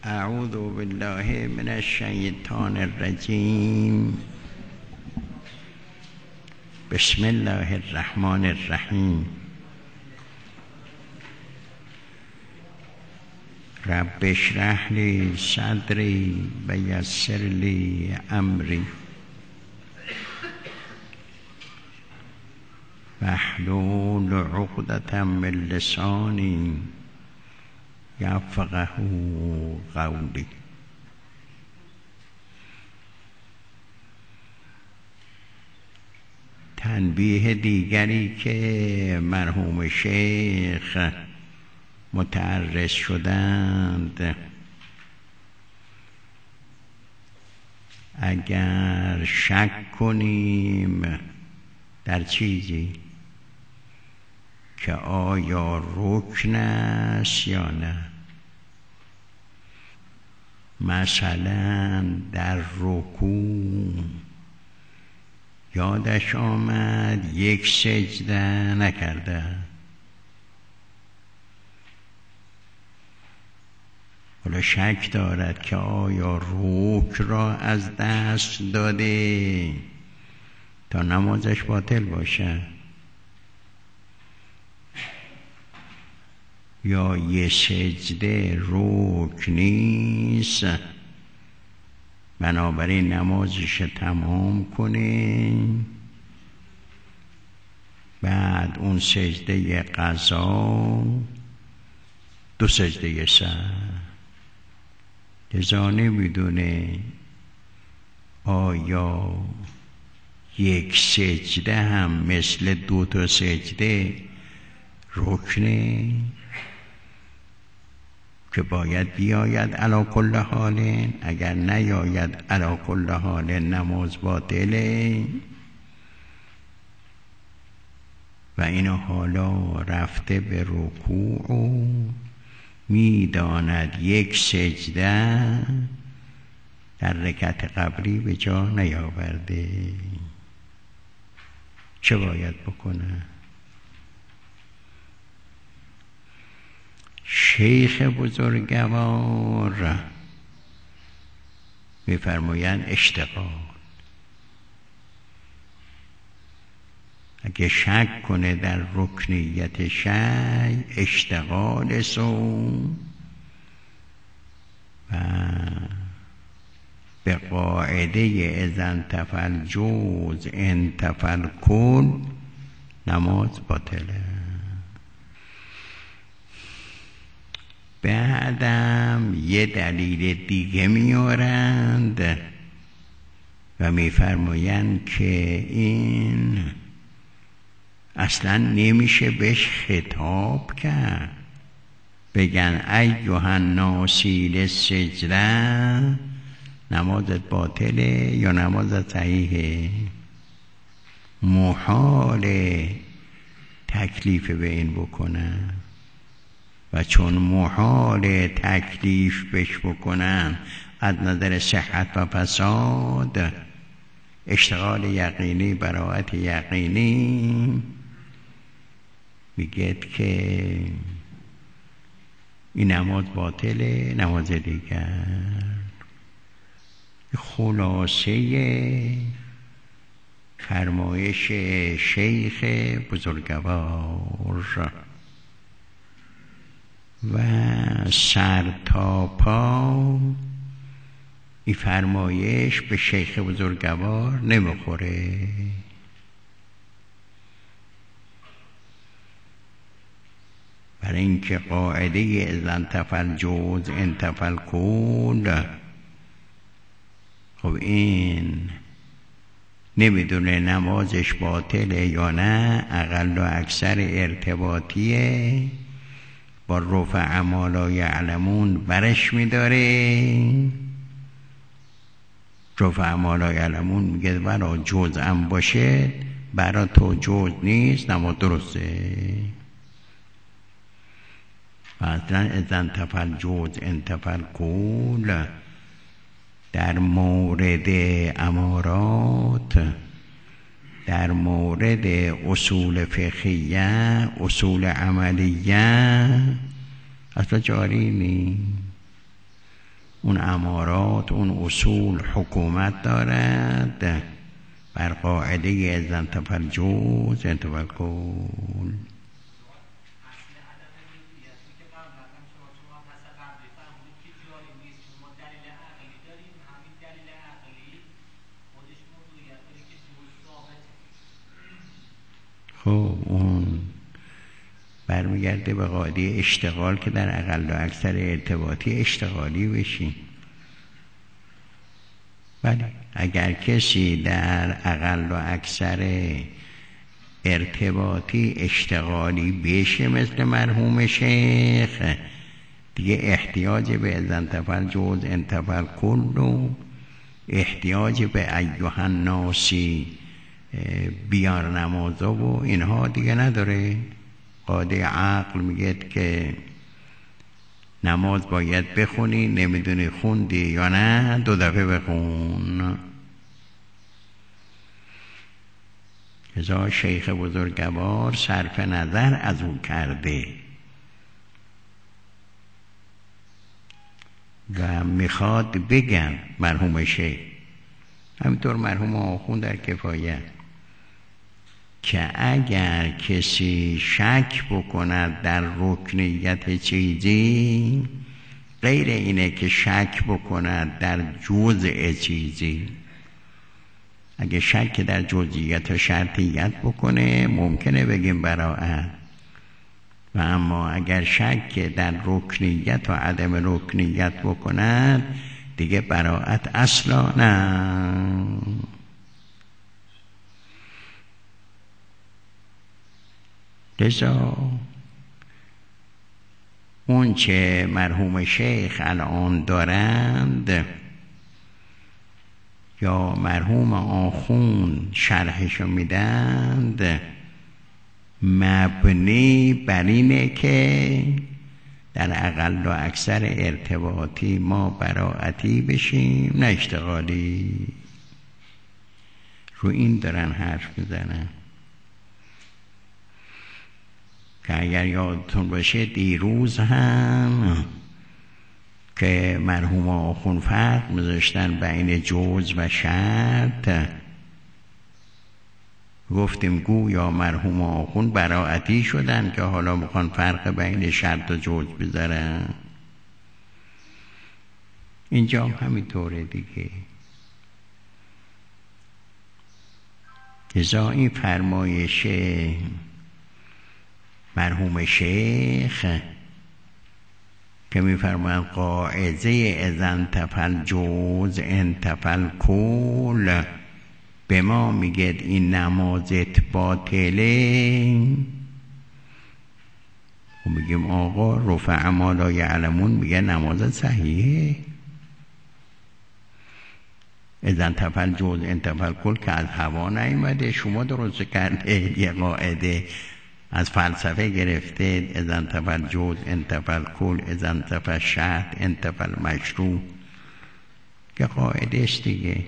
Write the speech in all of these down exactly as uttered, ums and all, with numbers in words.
اعوذ بالله من الشیطان الرجیم. بسم الله الرحمن الرحیم. رب اشرح لی صدری و یسر لی امری واحلل عقدة من لسانی یفقهوا قولی. تنبیه دیگری که مرحوم شیخ متعرض شدند، اگر شک کنیم در چیزی که آیا رکن است یا نه، مثلا در رکوع یادش آمد یک سجده نکرده، حالا شک دارد که آیا رکن را از دست داده تا نمازش باطل باشه یا یه سجده رکن نیست، بنابراین نمازش تمام کنه، بعد اون سجده قضا دو سجده سر. لذا نمیدونه آیا یک سجده هم مثل دو تا سجده رکنه که باید بیاید علی کل حال، اگر نیاید علی کل حال نماز باطله. و این حالا رفته به رکوع و میداند یک سجده در رکعت قبلی به جا نیاورده، چه باید بکنه؟ شیخ بزرگوار می‌فرمایند اشتغال. اگه شک کنه در رکنیت شیء، اشتغال سو و به قاعده اذا انتفى الجوز انتفى الکل نماز باطله. بعدم یه دلیل دیگه میارند و میفرمایند که این اصلا نمیشه بهش خطاب کرد، بگن ایها الناسی للسجده نمازت باطله یا نمازت صحیحه. محال تکلیف به این بکنن و چون محال تکلیف بش بکنن از نظر صحت و فساد، اشتغال یقینی براءت یقینی میگه که این نماز باطله، نماز دیگر. خلاصه فرمایش شیخ بزرگوار و سر تا پا این فرمایش به شیخ بزرگوار نمیخوره. برای اینکه قاعده اذا انتفى الجوز انتفى الکل، خب این نمیدونه نمازش باطله یا نه، اقل و اکثر ارتباطیه با رفع ما لا یعلمون برش میداره. رفع ما لا یعلمون میگه برا جز هم باشه، برا تو جز نیست، نماز درسته. و اصلا اذا انتفى الجوز انتفى الکل در مورد امارات، در مورد اصول فقهیه، اصول عملیه اصلا جاری نیست. اون امارات، اون اصول حکومت دارد بر قاعده اذا انتفى الجوز انتفى الكل. خب اون برمیگرده به قاعده اشتغال که در اقل و اکثر ارتباطی اشتغالی بشیم. بله اگر کسی در اقل و اکثر ارتباطی اشتغالی بشه مثل مرحوم شیخ، دیگه احتیاج به اذا انتفى الجوز انتفى الكل و احتیاج به ایها الناسی بیار نمازا و اینها دیگه نداره. قاعده عقل میگه که نماز باید بخونی، نمیدونی خوندی یا نه دو دفعه بخون. ازا شیخ بزرگوار صرف نظر از او کرده و میخواد بگن مرحوم شیخ، همینطور مرحوم آخوند در کفایت، که اگر کسی شک بکند در رکنیت چیزی غیر اینه که شک بکند در جزء چیزی. اگه شک در جزئیت و شرطیت بکنه ممکنه بگیم براءت، و اما اگر شک در رکنیت و عدم رکنیت بکند دیگه براءت اصلا نه. لذا اون چه مرحوم شیخ الان دارند یا مرحوم آخوند شرحشو میدند مبنی بر اینه که در اقل و اکثر ارتباطی ما براءتی بشیم نه اشتغالی. رو این دارن حرف میزنن که اگر یادتون باشه دیروز هم که مرحوم آخوند فرق میذاشتن بین جوز و شرط، گفتیم گویا مرحوم آخوند براءتی شدن که حالا میخوان فرق بین شرط و جوز بذارن. اینجا هم همینطوره دیگه. لذا این فرمایش مرحوم شیخ که میفرمایند قاعده اذا انتفى الجوز انتفى الكل به ما میگه این نمازت باطله، و میگیم آقا رفع ما لا یعلمون میگه نمازت صحیحه. اذا انتفى الجوز انتفى الكل که از هوا نیامده، شما درست کرده یه قاعده از فلسفه گرفته. اذا انتفى الجوز انتفى الكل، اذا انتفى الشرط انتفى المشروع، که قاعده است دیگه.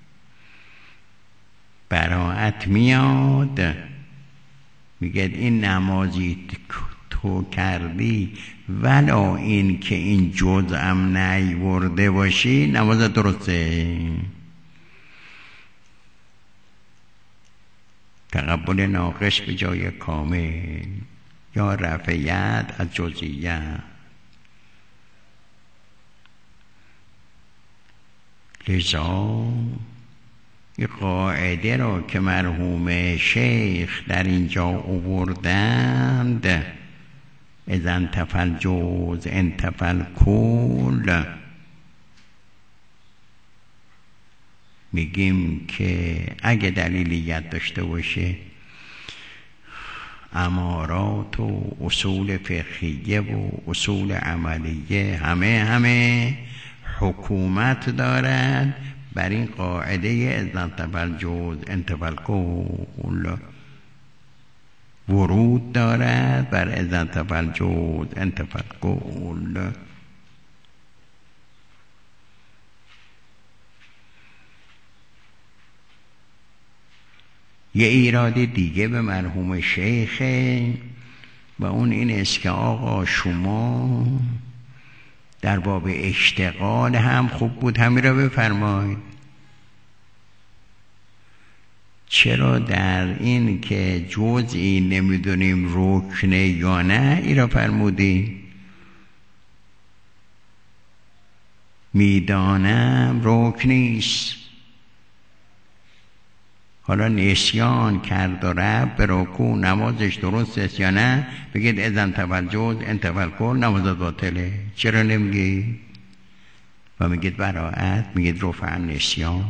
براءت میاد میگه این نمازی تو کردی ولا این که این جزءم نیورده باشی نماز درسته. تقبل ناقص به جای کامل یا رفعیت از جزئیت. لذا این قاعده را که مرحوم شیخ در اینجا آوردند اذا انتفى الجوز انتفى الكل، میگیم که اگه دلیلیت داشته باشه امارات و اصول فقهیه و اصول عملیه همه همه حکومت دارد بر این قاعده اذا انتفى الجوز انتفى الكل، ورود دارد بر اذا انتفى الجوز انتفى الكل. یه ایراد دیگه به مرحوم شیخه و اون این است که آقا شما در باب اشتغال هم خوب بود همین را بفرمایید. چرا در این که جزئی نمیدونیم رکنه یا نه ای را فرمودی؟ میدانم رکن نیست. حالا نسیان کرد و رفت به رکوع، نمازش درست است یا نه؟ بگید اذن تفل جز انتفل کل نمازت باطله. چرا نمیگی؟ و میگید براعت، میگید رفع نسیان.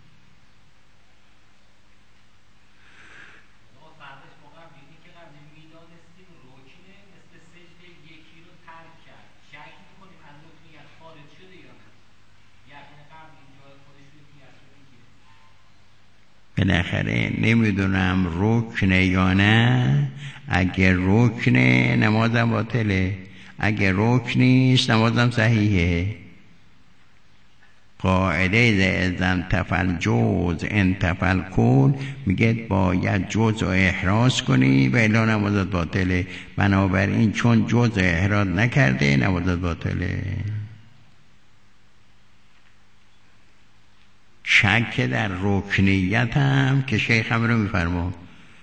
بالاخره نمیدونم رکنه یا نه. اگه رکنه نمازم باطله، اگه رکن نیست نمازم صحیحه. قاعده اذن تفل جز انتفل کل میگه باید جز و احراز کنی و الا نمازت باطله. بنابراین چون جز و احراز نکرده نمازت باطله. شک در رکنیت هم که شیخ هم رو میفرما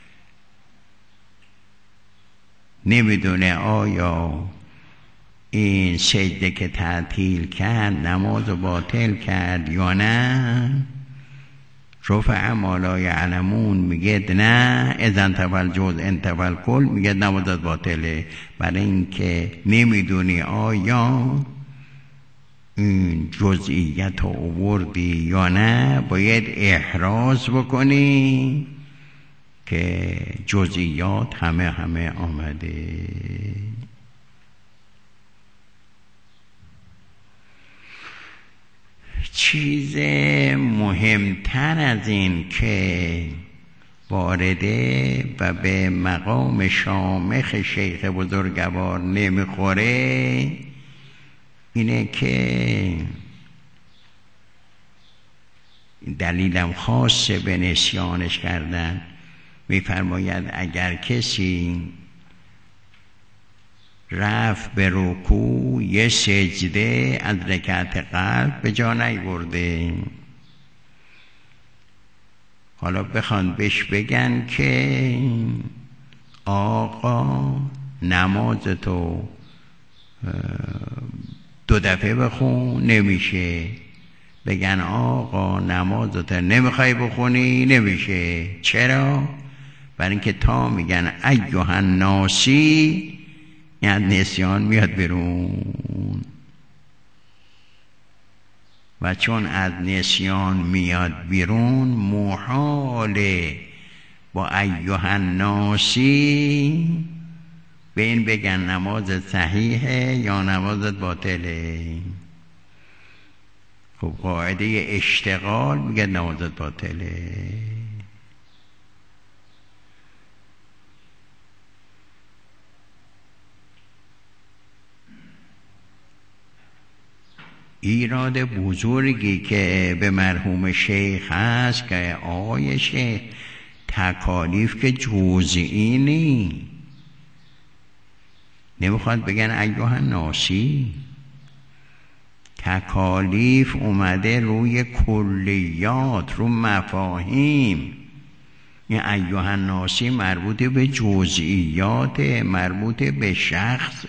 نمیدونه آیا این سجده که تعطیل کرد نماز باطل کرد یا نه. رفع ما لا یعلمون میگه نه اذن تفل جز انتفل کل میگه نمازت باطله. برای اینکه نمیدونی آیا این جزئیت رو آوردی یا نه، باید احراز بکنی که جزئیات همه همه آمده. چیز مهمتر از این که وارده و به مقام شامخ شیخ بزرگوار نمیخوره اینه که دلیلم خاصه به نسیانش کردن. میفرماید اگر کسی رفت به رکوع یه سجده از رکعت قلب به جا نیاورده، حالا بخوان بهش بگن که آقا نمازتو دو دفعه بخون، نمیشه. بگن آقا نمازتو نمیخوای بخونی، نمیشه. چرا؟ برای اینکه تا میگن ایها الناسی یعنی نسیان میاد بیرون، و چون از نسیان میاد بیرون محاله با ایها الناسی به این بگن نمازت صحیحه یا نمازت باطله. خب قاعده اشتغال میگه نمازت باطله. ایراد بزرگی که به مرحوم شیخ هست که آقای شیخ تکالیف که جزئی نی، نمیخواد بگن ایها الناسی. تکالیف اومده روی کلیات، رو مفاهیم. این ایها الناسی مربوط به جزئیات، مربوط به شخص.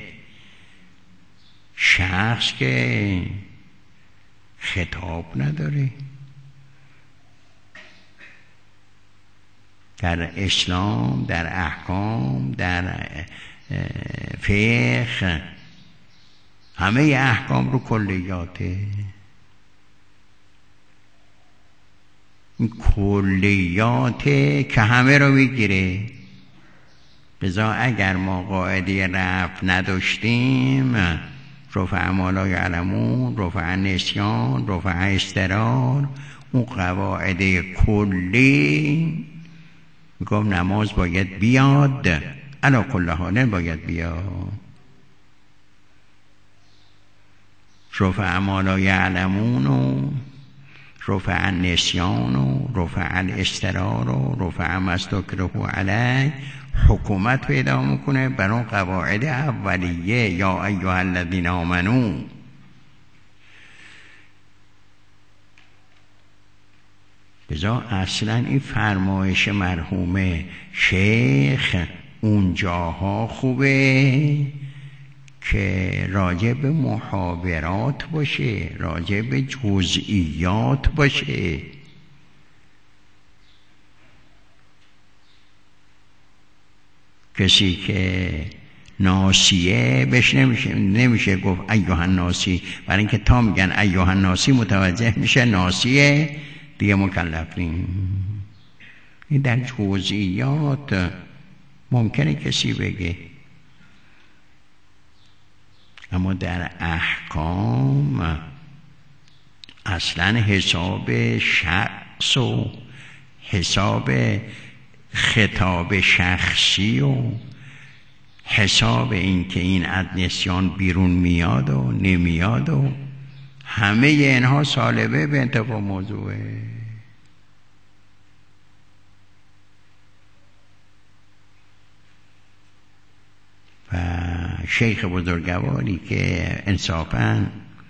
شخص که خطاب نداره. در اسلام، در احکام، در فقه همه احکام رو کلیاته. این کلیاته که همه رو میگیره. لذا اگر ما قاعده رفع نداشتیم، رفع ما لا یعلمون، رفع نسیان، رفع استرار، اون قواعد کلی میگم نماز باید بیاد، علی کل حال باید بیاد. رفع ما لا یعلمون و رفع النسیان و رفع الاسترار و رفع ما استکره علیه حکومت پیدا میکنه بر اون قواعد اولیه یا ایها الذین آمنو. لذا اصلا این فرمایش مرحوم شیخ اونجاها خوبه که راجع به محاورات باشه، راجع به جزئیات باشه. کسی که ناسیه بهش نمیشه نمیشه گفت ایها الناسی، برای اینکه تا میگن ایها الناسی متوجه میشه ناسیه دیگه مکلف نیم. این در جزئیات ممکنه کسی بگه، اما در احکام اصلا حساب شخص و حساب خطاب شخصی و حساب این که این از نسیان بیرون میاد و نمیاد و همه اینها سالبه به انتفاع موضوعه. و شیخ بزرگواری که انصافاً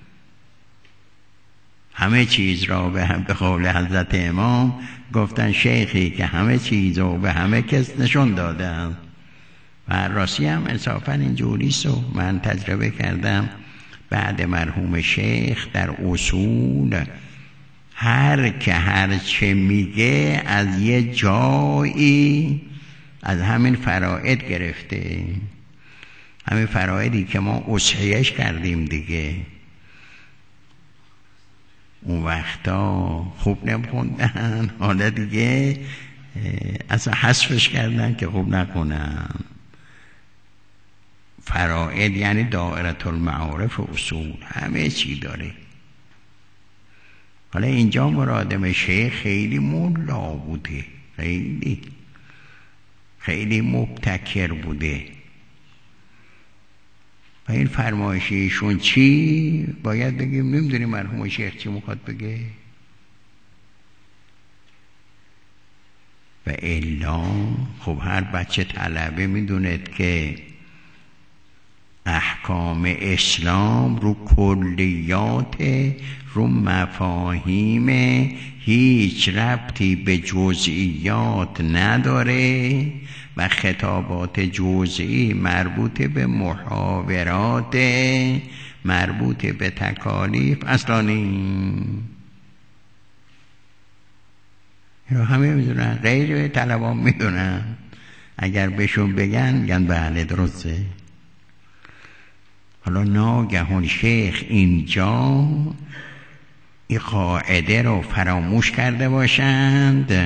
همه چیز را به به قول حضرت امام گفتن شیخی که همه چیز را به همه کس نشون دادن. و راستی هم انصافاً اینجوریست و من تجربه کردم بعد مرحوم شیخ در اصول هر که هر چه میگه از یه جایی از همین فرائض گرفته، همین فرائضی که ما اصحیحش کردیم دیگه. اون وقتا خوب نمیخوندن، حالا دیگه اصلا حذفش کردن که خوب نکنن. فرائض یعنی دائره المعارف و اصول همه چی داره. حالا اینجا مرادم شیخ خیلی مولا بوده، خیلی خیلی مبتکر بوده و این فرمایشیشون چی باید بگیم نمیدونیم مرحوم شیخ چی میخواد بگه. و الا خب هر بچه طلبه میدوند که احکام اسلام رو کلیات رو مفاهیم هیچ ربطی به جزئیات نداره و خطابات جزئی مربوط به محاورات مربوط به تکالیف اصلا نیم. همه میدونن، غیر طلبان میدونن، اگر بهشون بگن میگن بله درسته. حالا ناگهان شیخ اینجا این قاعده رو فراموش کرده باشند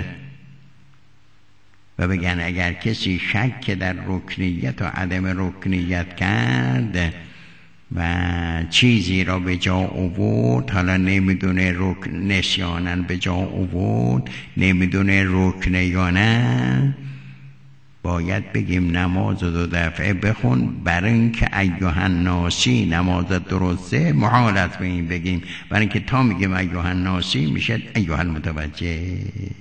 و بگن اگر کسی شک در رکنیت و عدم رکنیت کرد و چیزی را به جا آورد، حالا نمیدونه رکن نسیانن به جا آورد، نمیدونه رکنه یا نه، باید بگیم نماز دو دفعه بخون. برای اینکه ایها الناسی نماز درسته محال است به این بگیم، برای اینکه تا میگیم ایها الناسی میشه ایها المتوجه.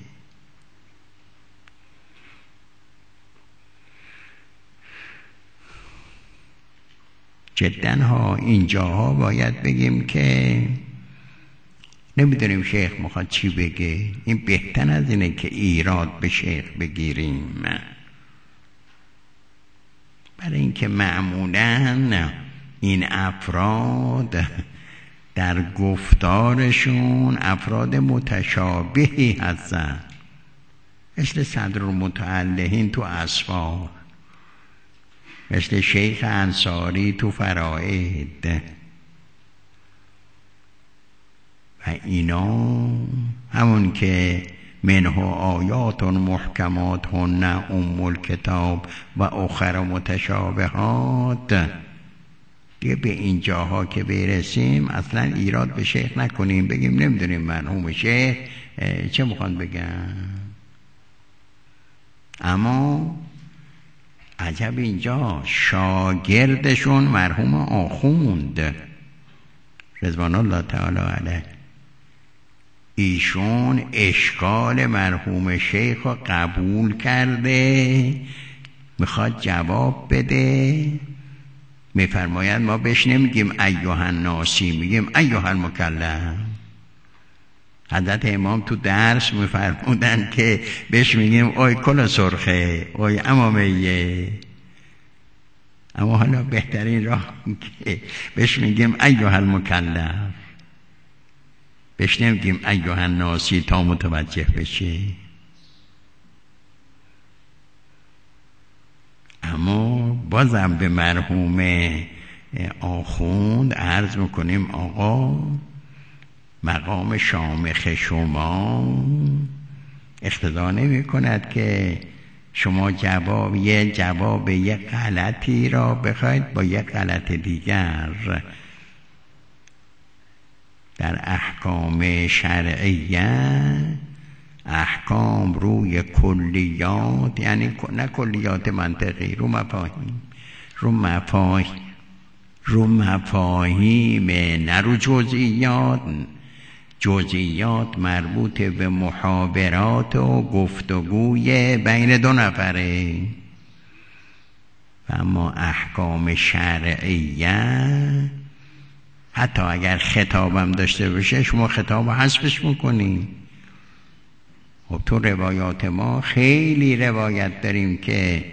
جدن ها اینجاها باید بگیم که نمیدونیم شیخ میخواد چی بگه. این بهتر از اینه که ایراد به شیخ بگیریم، برای اینکه معمولاً این افراد در گفتارشون افراد متشابهی هستن، مثل صدر المتعلهین تو اسفار، مثل شیخ انصاری تو فرائد و اینا. همون که منه آیات محکمات هن ام الکتاب و اخر متشابهات. دیگه به اینجاها که برسیم اصلا ایراد به شیخ نکنیم، بگیم نمیدونیم مرحوم شیخ چه میخوان بگن. اما عجب اینجا شاگردشون مرحوم آخوند رضوان الله تعالی علیه، ایشون اشکال مرحوم شیخ رو قبول کرده میخواد جواب بده، میفرماید ما بهش نمیگیم ایها الناسی، میگیم ایها المکلف. حضرت امام تو درس میفرمودن که بهش میگیم اوی کلا سرخه، اوی امامیه. اما حالا بهترین راه که بهش میگیم ایها المکلف، بهش نمیگیم ایها الناسی تا متوجه بشه. اما بازم به مرحوم آخوند عرض میکنیم آقا مقام شامخ شما اقتضا نمی کند که شما جواب یه جواب یه غلطی را بخواید با یه غلط دیگر در احکام شرعیه. احکام روی کلیات، یعنی نه کلیات منطقی، رو مفاهیم رو مفاهیم رو مفاهیم نه رو جزئیات. جزئیات مربوط به محاورات و گفتگوی بین دو نفره. و اما احکام شرعیه حتی اگر خطابم داشته باشه شما خطاب حذفش میکنی. خب تو روایات ما خیلی روایت داریم که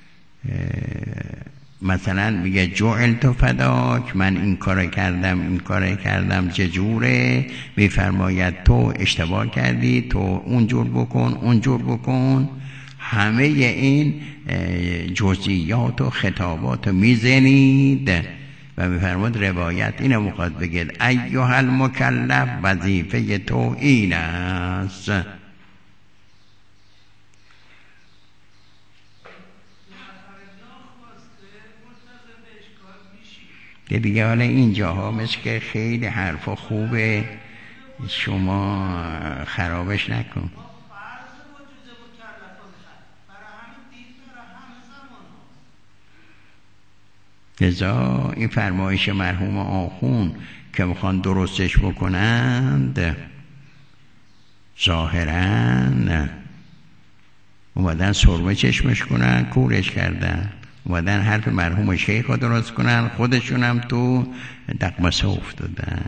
مثلا میگه جعلت فداک، من این کار کردم این کار کردم چجوره؟ میفرماید تو اشتباه کردی، تو اونجور بکن اونجور بکن. همه این جزئیات و خطابات میزنید و میفرماید روایت اینو میخواد بگید ایها المکلف وظیفه تو این است. که دیگه حالا اینجاها مثل که خیلی حرف خوبه، شما خرابش نکن. لذا این فرمایش مرحوم آخون که میخوان درستش بکنند ظاهراً اومدن سرمه چشمش کنن، کورش کردن، اومدن حرف مرحوم شیخ رو درست کنن، خودشون هم تو دقمسه افتادن.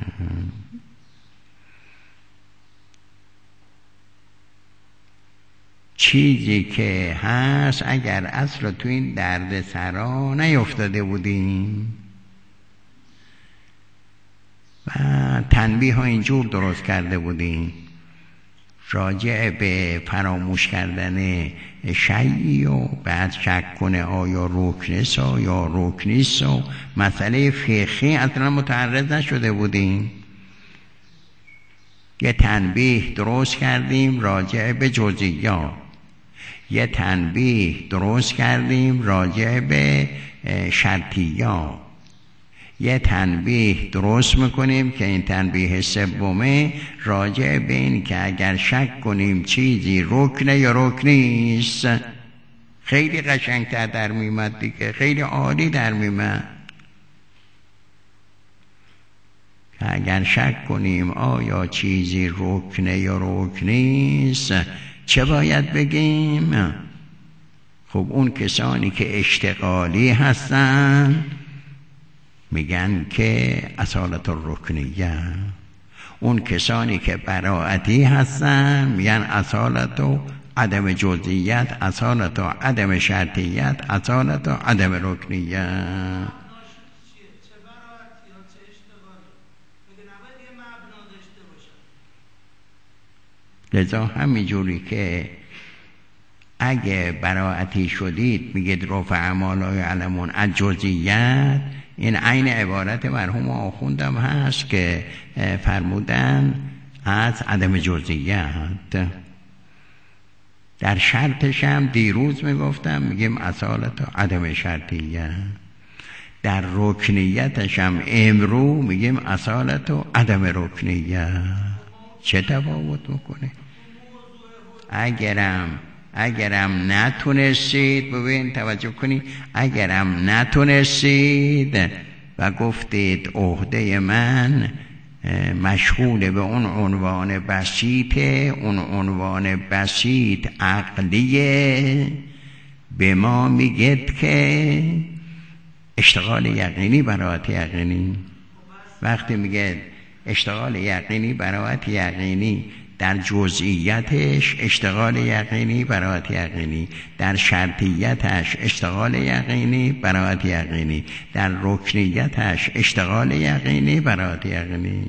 چیزی که هست اگر اصلا تو این درد سرا نیفتاده بودیم و تنبیه ها اینجور درست کرده بودیم راجع به فراموش کردن شیعی و بعد شک کنه آیا رکنیست یا رکنیست و مسئله فقهی اصلا متعرض نشده بودیم. یه تنبیه درست کردیم راجع به جزئیات، یه تنبیه درست کردیم راجع به شرطیات، یه تنبیه درست میکنیم که این تنبیه سومه راجع به این که اگر شک کنیم چیزی رکنه یا رکنیست. خیلی قشنگتر در میمد دیگه، خیلی عالی در میمد که اگر شک کنیم آیا چیزی رکنه یا رکنیست چه باید بگیم؟ خب اون کسانی که اشتغالی هستن میگن که اصالت الرکنیه، اون کسانی که براعتی هستن میگن اصالت و عدم جزئیت، اصالت و عدم شرطیت، اصالت و عدم رکنیه. لذا همینجوری که اگه براعتی شدید میگید رفع اعمال علمون از جزئیت، این عین عبارت مرحوم آخوندم هست که فرمودن از عدم جزئیت. در شرطش هم دیروز میگفتم میگیم اصالت و عدم شرطیت، در رکنیتش هم امرو میگیم اصالت و عدم رکنیت. چه تفاوت میکنه؟ اگرم اگرم نتونستید، ببین توجه کنید، اگرم نتونستید و گفتید عهده من مشغول به اون عنوان بسیطه، اون عنوان بسیط عقلیه به ما میگید که اشتغال یقینی برایت یقینی. وقتی میگه اشتغال یقینی برایت یقینی، در جزئیاتش اشتغال یقینی برایت یقینی، در شرطیتش اشتغال یقینی برایت یقینی، در رکنیتش اشتغال یقینی برایت یقینی.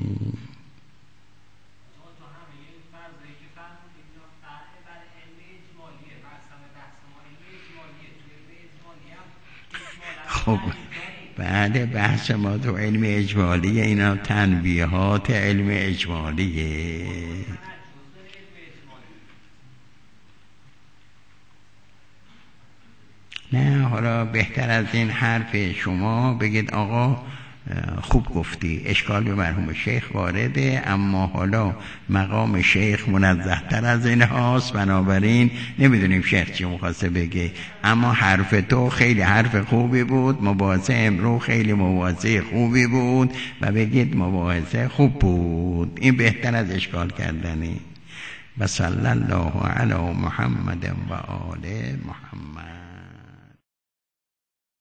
خب بعد بحث ما تو علم اجمالیه، اینا تنبیهات علم اجمالیه. نه حالا بهتر از این حرف شما بگید آقا خوب گفتی، اشکال به مرحوم شیخ وارده، اما حالا مقام شیخ منزه تر از این هاست، بنابراین نمیدونیم شیخ چی مخواسته بگه، اما حرف تو خیلی حرف خوبی بود، مباحثه امرو خیلی مباحثه خوبی بود و بگید مباحثه خوب بود. این بهتر از اشکال کردنی. و صلی الله علی محمد و آل محمد.